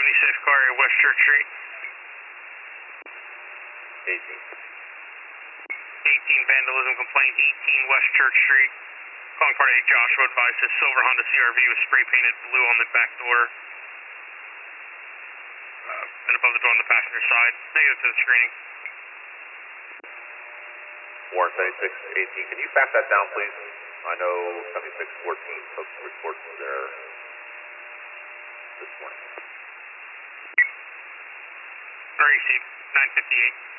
76 car at West Church Street. 18. 18 vandalism complaint, 18 West Church Street. Calling part 8 Joshua advises silver Honda CRV was spray painted blue on the back door. And above the door on the passenger side. Negative to the screening. Warren 7618, can you fax that down, please? I know 7614 took reports there this morning. Received 958.